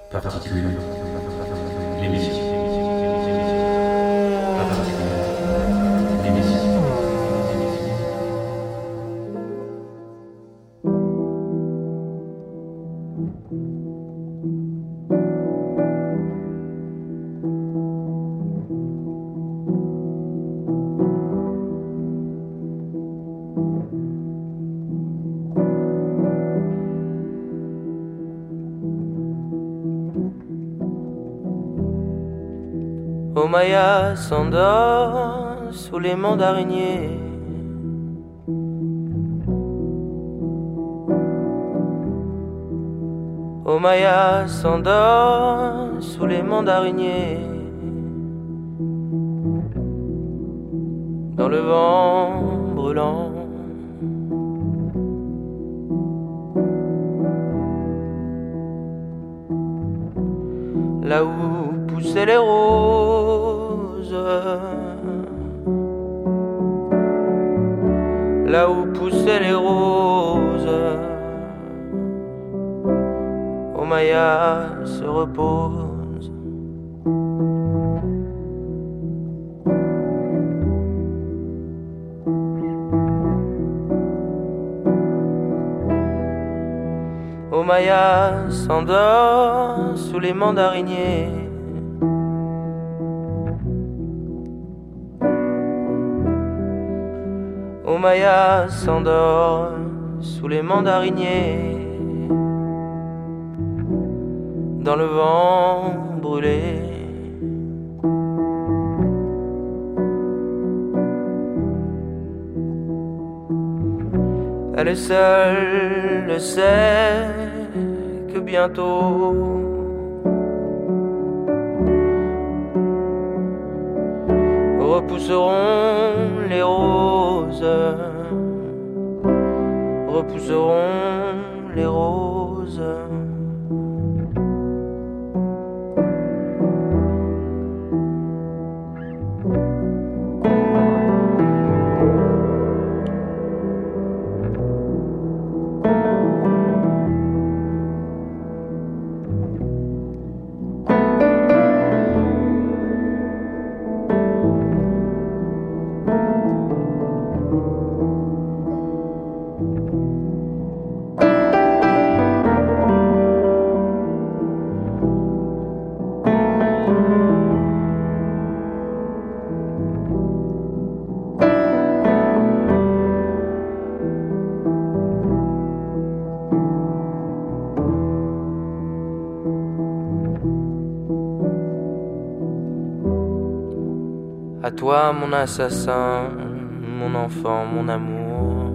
Particules, l'émission. Particules, l'émission. Omaya s'endort sous les mandariniers. Omaya s'endort sous les mandariniers. Dans le vent brûlant. Là où poussaient les roses, là où poussaient les roses, Omaya se repose. Omaya s'endort sous les mandariniers. Omaya s'endort sous les mandariniers. Dans le vent brûlé. Elle seule sait que bientôt repousseront les roses, repousseront les roses. À toi mon assassin, mon enfant, mon amour.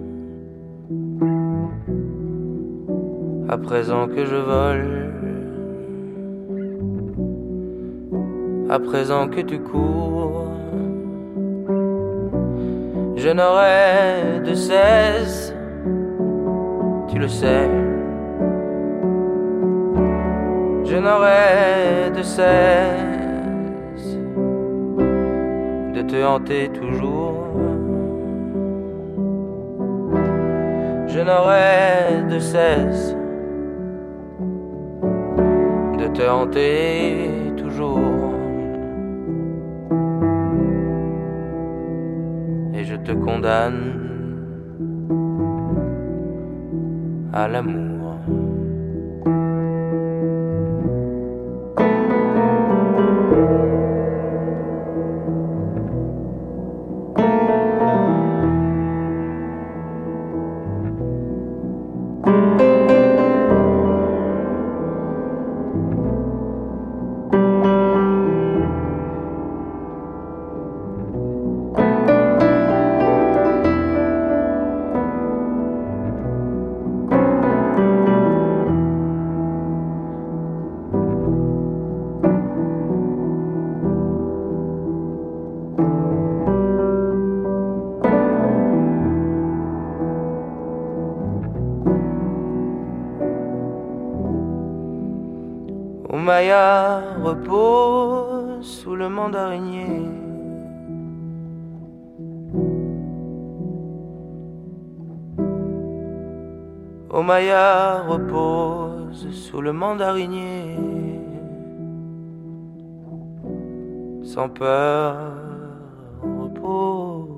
À présent que je vole, à présent que tu cours, je n'aurai de cesse, tu le sais. Je n'aurai de cesse de te hanter toujours. Je n'aurai de cesse de te hanter toujours. Et je te condamne à l'amour. Omaya repose sous le mandarinier. Omaya repose sous le mandarinier, sans peur repose.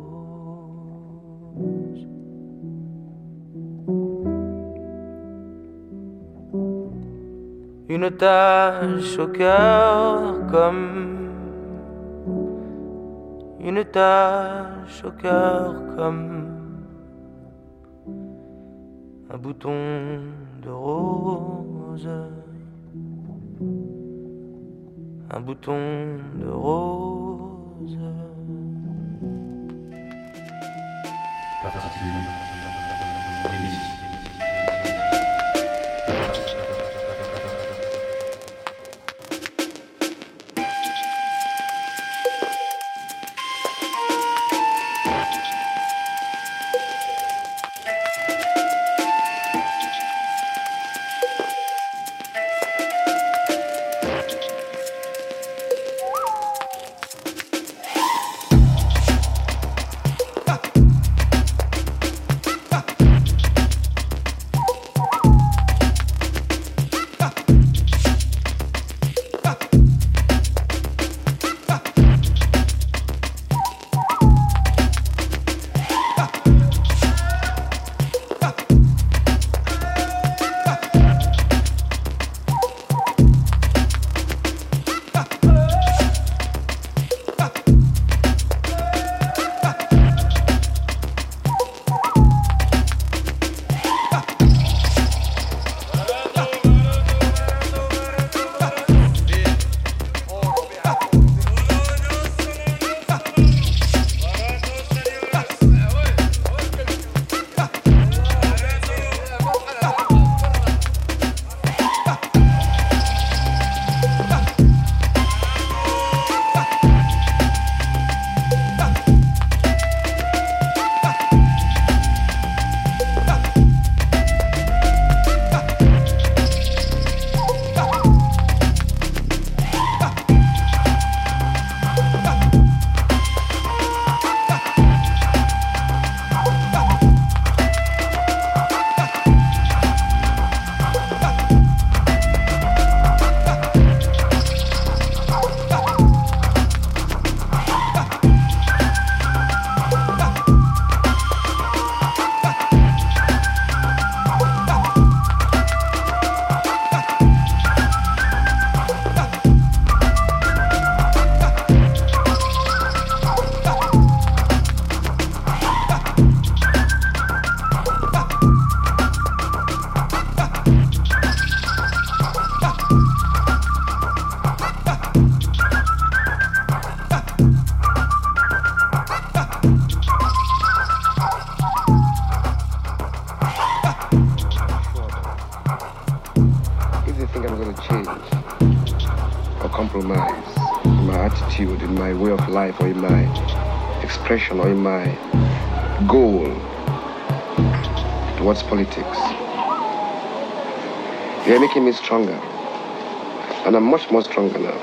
Une tache au cœur une tache au cœur comme un bouton de rose, un bouton de rose. Particules d'émission. In my way of life, or in my expression, or in my goal towards politics. They are making me stronger, and I'm much more stronger now.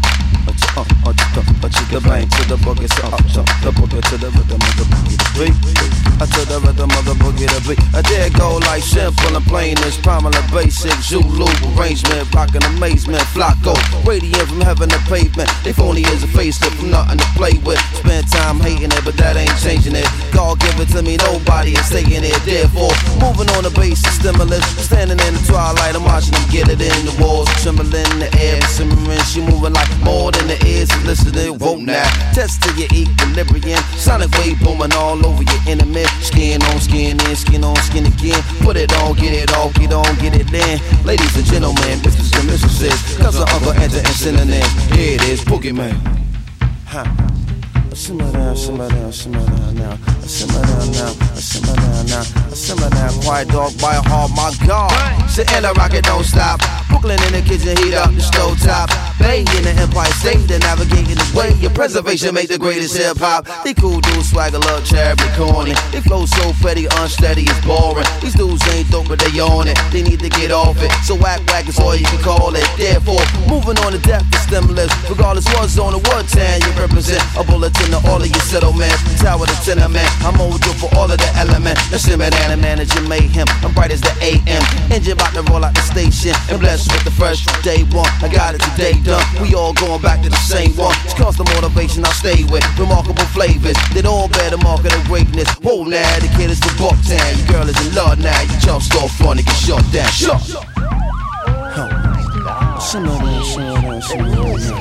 The bang to the boogie, so up, the boogie to the rhythm of the boogie, the beat. To the rhythm of the boogie, the beat. I dare go like simple and plain as prominent, basic Zulu arrangement, rockin' amazement, flocko, radiant from heaven to pavement. They phony as a facelift from nothing to play with. Spend time hating it, but that ain't changing it. God give it to me, nobody is taking it. Therefore, moving on the basic stimulus, standing in the twilight, I'm watching them get it in the walls, trembling in the air, simmering. She moving like more than the ears. Listening, vote now. Test to your equilibrium. Sonic wave booming all over your enemy. Skin on skin in, skin on skin again. Put it on, get it off, get on, get it in. Ladies and gentlemen, Mrs. and Mrs. Cousin, uncle, enter and synonym. Here it is, Boogeyman. Huh. Simmer down, simmer down, simmer down now. Simmer down now, simmer down now. Simmer down, quiet dog by a heart, my God. Sit in the rocket, don't stop. Brooklyn in the kitchen, heat up the stove top. Bay in the Empire State, they're navigating the way. Your preservation make the greatest hip hop. They cool dudes, swagger, love, charity, corny. They flow so petty, unsteady, it's boring. These dudes ain't dope, but they on it. They need to get off it. So whack is all you can call it. Therefore, moving moving on to death is stimulus. Regardless what's on the what town you represent. A bulletin to all of your settlements. Tower to tenement. I'm mojo for all of the elements. Let's simmer down and manage your mayhem. I'm bright as the AM. Engine about to roll out the station. And blessed with the fresh from day one. I got it today done. We all going back to the same one. It's constant motivation I stay with. Remarkable flavors. They all bear the mark of the greatness. Whoa now, the kid is the Bucktown. Your girl is in love now. You jump start front and get shut down. Shut. Simmer down, simmer down, simmer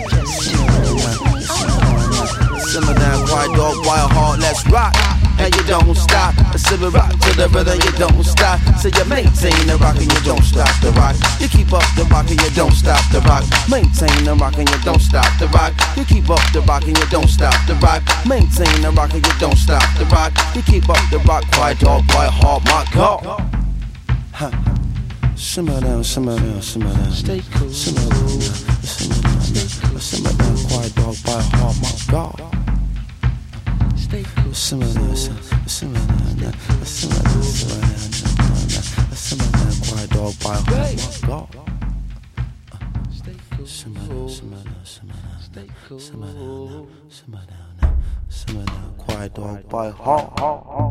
down. Simmer down, quiet dog, wild heart, let's rock. And you don't stop. Simmer rock to the rhythm, you don't stop. So you maintain the rock and you don't stop the rock. You keep up the rock and you don't stop the rock. Maintain the rock and you don't stop the rock. You keep up the rock and you don't stop the rock. Maintain the rock and you don't stop the rock. You keep up the rock, quiet dog, quiet heart, my God. Huh. Simmer down, simmer down, simmer down. Stay cool. Simmer down, simmer down, simmer down, quiet dog, quiet heart, my God. Stay cool. Simmer down, simmer down, simmer down, simmer down, quiet dog, quiet heart, my God. Stay cool. Simmer down, simmer down, simmer down. Stay cool. Simmer down, simmer down, simmer down, quiet dog, quiet heart.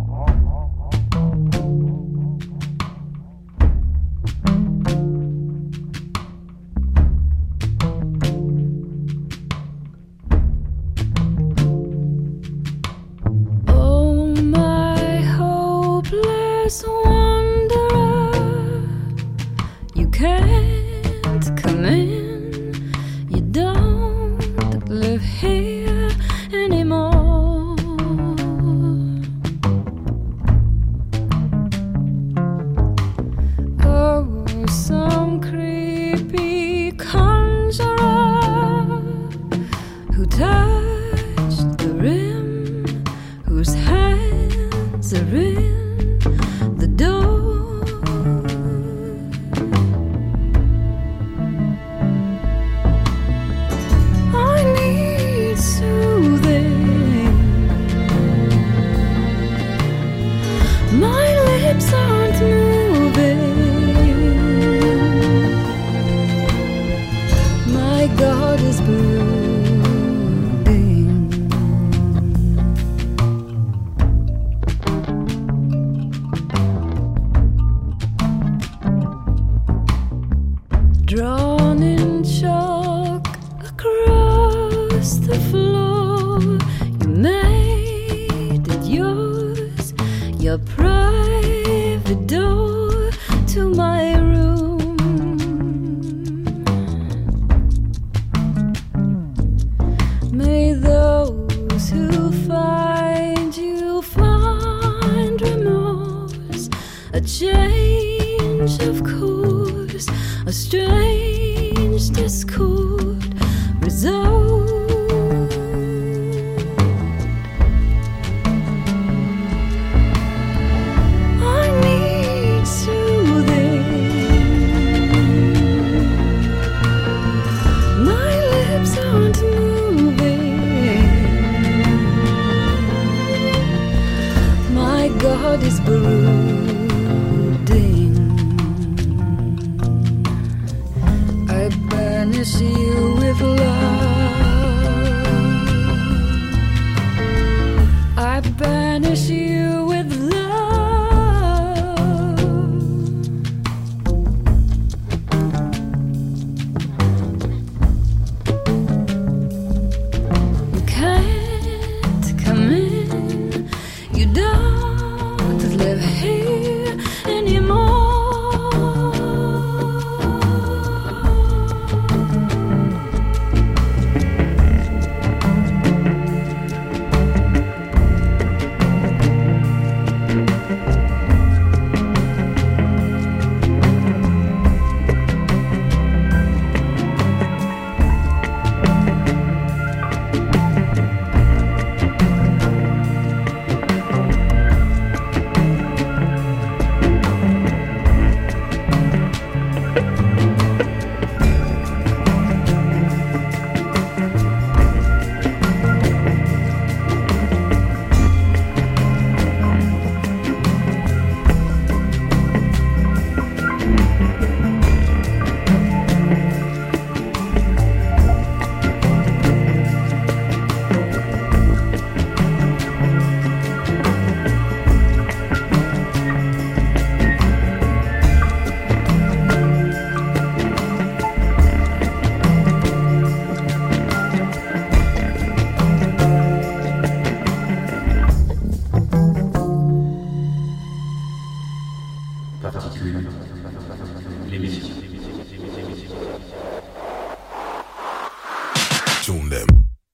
Tune them.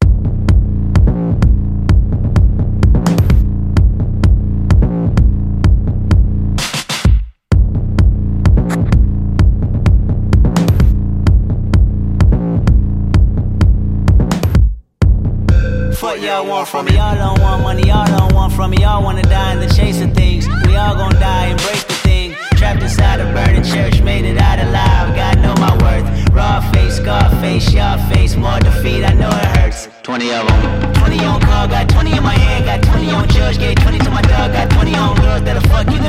What y'all want from me? Y'all don't want money, y'all don't want from me. Y'all wanna die in the chase of things. We all gon' die, embrace the thing. Trapped inside a burning church, made it out alive. God know my worth. Raw face, scar face, y'all face. More defeat, I know it hurts. 20 of them. 20 on call, got 20 in my hand. Got 20 on judge, gave 20 to my dog. Got 20 on girls that'll fuck you.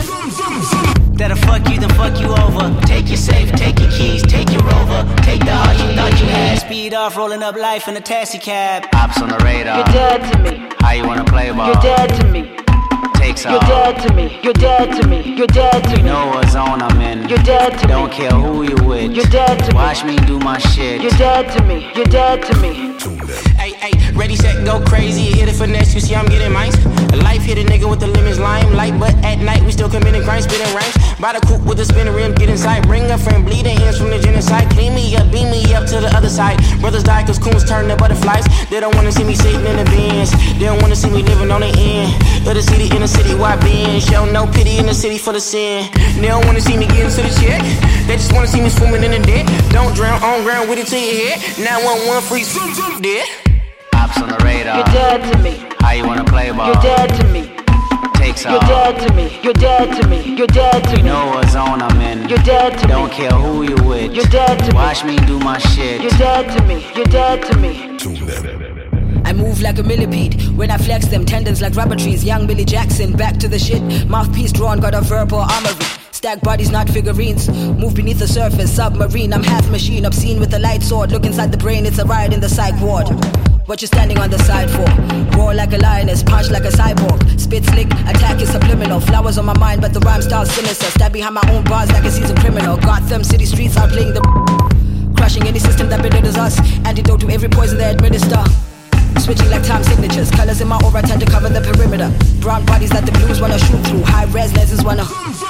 That'll fuck you, then fuck you over. Take your safe, take your keys, take your rover. Take the heart you thought you had. Speed off, rolling up life in a taxi cab. Ops on the radar. You're dead to me. How you wanna play ball? You're dead to me. Takes You're off. dead to me. You're dead to me. You're dead to You me. know what zone I'm in. You're dead to Don't me. care who you with. You're dead to me. Watch me do my shit. You're dead to me. You're dead to me. Hey, ready, set, go crazy. Hit it finesse, you see I'm getting mines. Life hit a nigga with the lemons, limelight. But at night we still committing crimes, spitting rhymes. By the coupe with the spinning rim, get inside. Bring a friend, bleeding hands from the genocide. Clean me up, beam me up to the other side. Brothers die cause coons turn to butterflies. They don't wanna see me sitting in the bins. They don't wanna see me living on the end of the city, in the city, why being? Show no pity in the city for the sin. They don't wanna see me getting to the check. They just wanna see me swimming in the dead. Don't drown on ground with it to your head. 911 freeze, dead. Ops on the radar. You're dead to me. How you wanna play ball? You're dead to me. Takes You're off. dead to me. You're dead to me. You're dead to You me. know what zone I'm in. You're dead to Don't me. care who you with. You're dead to me. Watch me do my shit. You're dead to me. You're dead to me. Tune them. I move like a millipede when I flex them tendons like rubber trees. Young Billy Jackson, back to the shit. Mouthpiece drawn, got a verbal armory. Stack bodies, not figurines. Move beneath the surface, submarine. I'm half machine, obscene with a light sword. Look inside the brain, it's a riot in the psych ward. What you standing on the side for? Roar like a lioness, punch like a cyborg. Spit slick, attack is subliminal. Flowers on my mind, but the rhyme style sinister. Stab behind my own bars like a seasoned criminal. Gotham City streets are playing the crushing any system that belittles us. Antidote to every poison they administer. Switching like time signatures. Colors in my aura tend to cover the perimeter. Brown bodies that the blues wanna shoot through. High res lenses wanna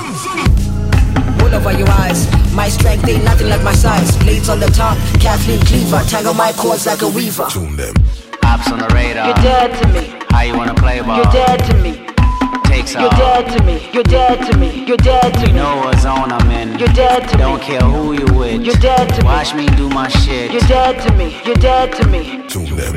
wool over your eyes. My strength ain't nothing like my size. Blades on the top, Kathleen Cleaver. Tangle my cords like a weaver. Tune them. Ops on the radar. You're dead to me. How you wanna play ball? You're dead to me. Takes You're off. dead to me. You're dead to me. You're dead to You me. know what zone I'm in. You're dead to Don't me. care who you with. You're dead to me. Watch me do my shit. You're dead to me. You're dead to me. Tune them.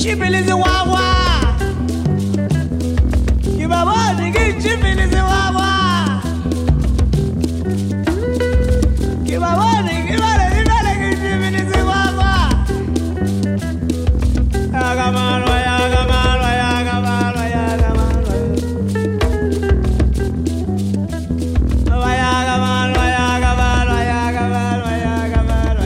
Chipilizi wawa. Kibaboni kichipilizi wawa. Kibaboni kibale kichipilizi wawa. Yagamano yagamano yagamano yagamano. Yagamano yagamano yagamano yagamano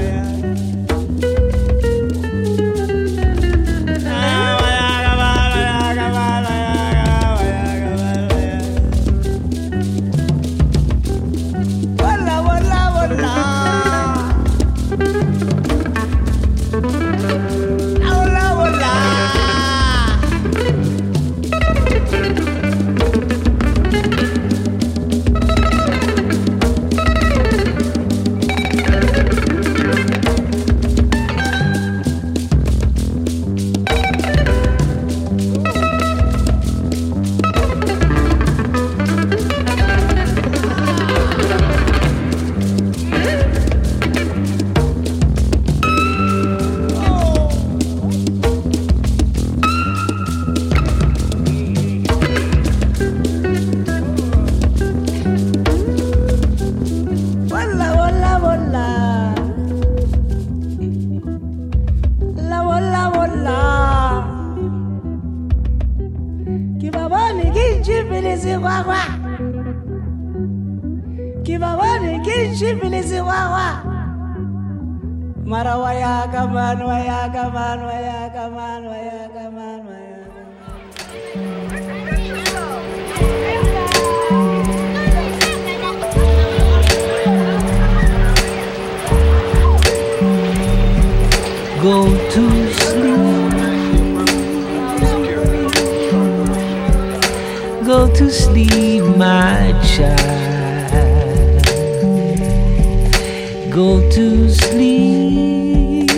Go to sleep. Go to sleep, my child. Go to sleep.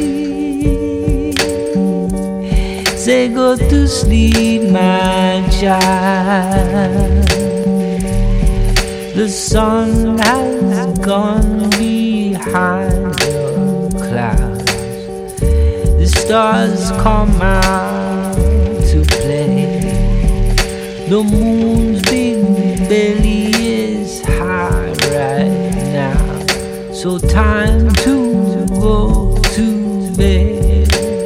Say go to sleep, my child. The sun has gone behind your clouds. The stars come out to play. The moon's big belly is high right now. So time to go to bed.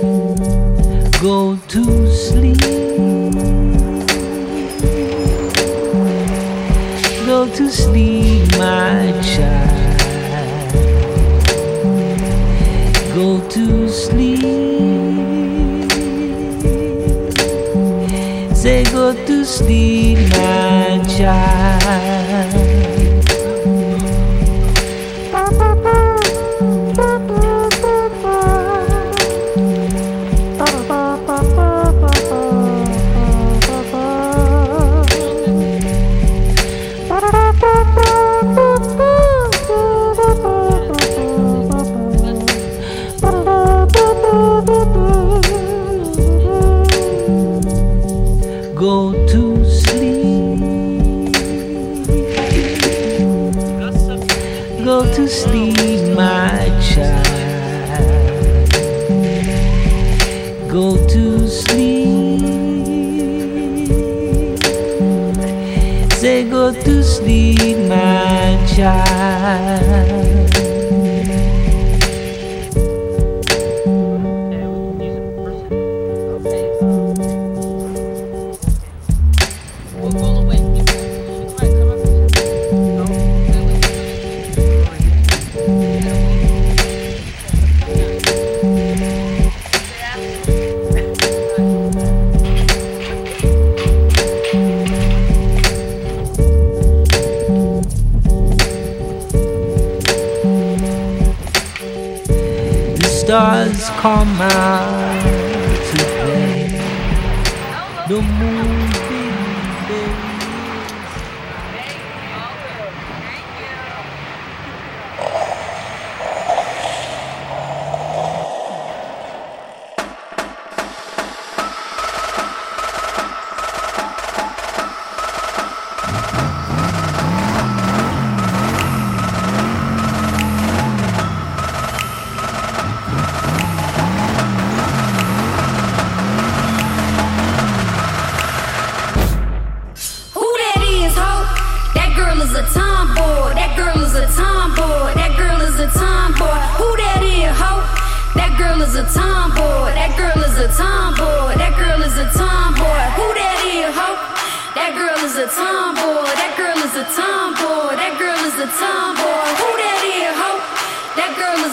Go to sleep. Go to sleep, my child. Go to sleep. Say go to sleep, my child. Go to sleep. Go to sleep, my child. Go to sleep. Say go to sleep, my child. Stars come out to play. The moon big belly.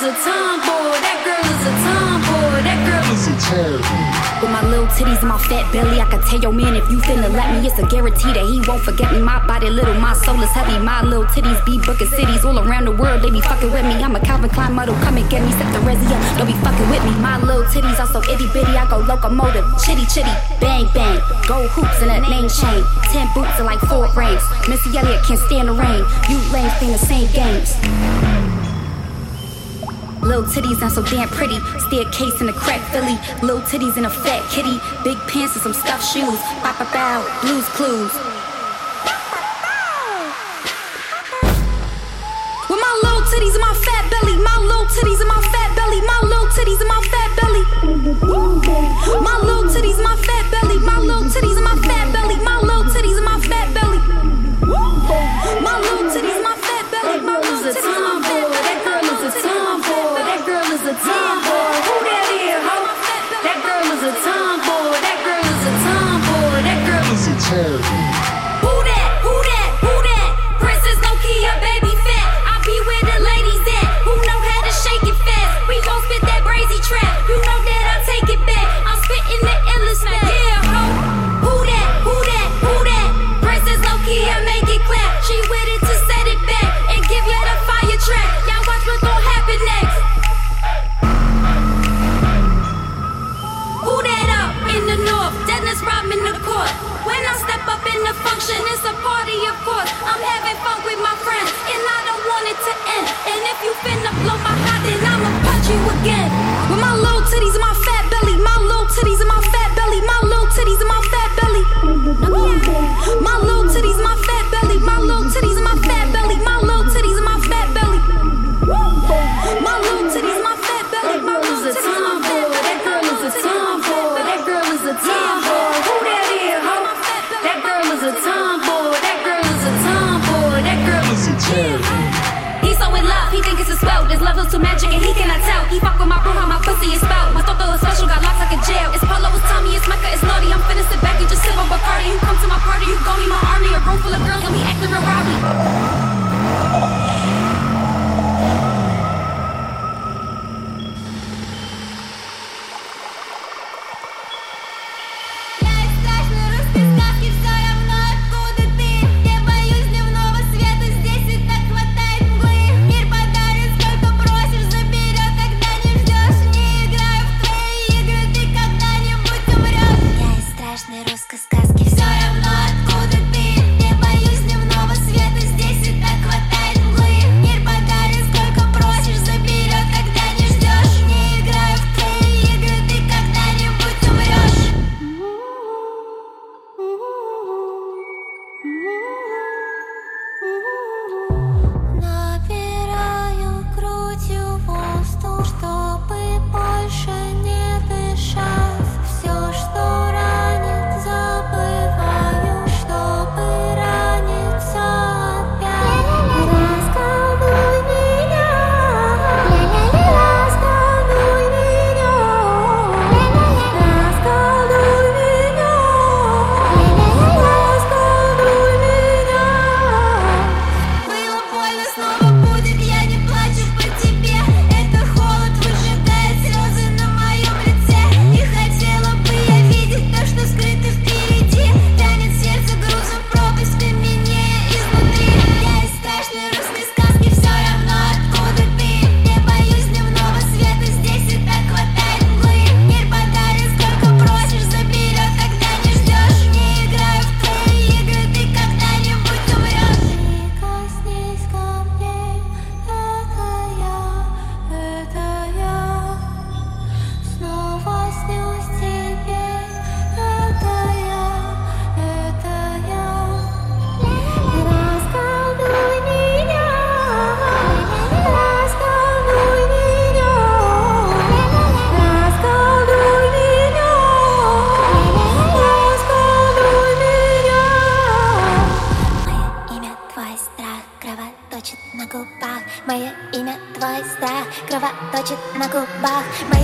is a tomboy. That girl is a tomboy. That girl is a tomboy. With my little titties and my fat belly, I can tell your man if you finna let me, it's a guarantee that he won't forget me. My body little, my soul is heavy. My little titties be booking cities all around the world. They be fucking with me. I'm a Calvin Klein model, come and get me. Set the resi up, don't be fucking with me. My little titties are so itty bitty, I go locomotive. Chitty chitty, bang bang. Gold hoops in a name chain. 10 boots and like 4 rings. Missy Elliott can't stand the rain. You lames playing the same games. Little titties not so damn pretty. Staircase in a crack Philly. Little titties in a fat kitty. Big pants and some stuffed shoes. Bow bow bow, Blues Clues. With my little titties and my fat belly. My little titties and my fat belly. My little titties and my fat belly. My little titties and my fat belly. My little titties and my fat belly. My little titties and my fat belly. My little titties and my fat belly. My little titties and my fat belly. That girl is a tomboy. That girl is a tomboy. Who that is, ho? That girl is a tomboy. That girl is a tomboy. That girl is a tomboy. Who that? Who that? Who that? Princess Nokia, baby fat. I be where the ladies at. Who know how to shake it fast? We gon' spit that brazy trap. You know that I take it back. I'm spitting the illest now. Yeah, ho. Who that? Who that? Who that? Princess Nokia, make it clap. She with it to set it back and give you the fire track. Y'all watch what gon' happen next. Who that up in the north? Dennis Rodman the court. When I step up in the function, it's a party of course. I'm having fun with my friends and I don't want it to end. And if you finna blow my hot, then I'ma punch you again. With my little titties and my fat belly. My little titties and my fat belly. My little titties and my fat belly. My little titties and my fat belly. My little titties and my fat belly. My little titties and my fat belly. My little titties and my fat belly. My little titties and my fat belly. That girl is a tomboy. That girl is a tomboy. Who that is, ho? That girl is a tomboy. That girl is a tomboy. That girl is a tomboy. He's so in love, he think it's a spell. This levels to magic and he cannot tell. He fuck with my bro, how my pussy is spelled. My toto is special, got locked like a jail. It's Polo, it's Tommy, it's Mecca, it's naughty. I'm finna sit back and just sip on Bacardi. You come to my party, you gon' need my army. A room full of girls and we acting real Robbie. кровоточит на губах. Мое имя, твой страх кровоточит на губах.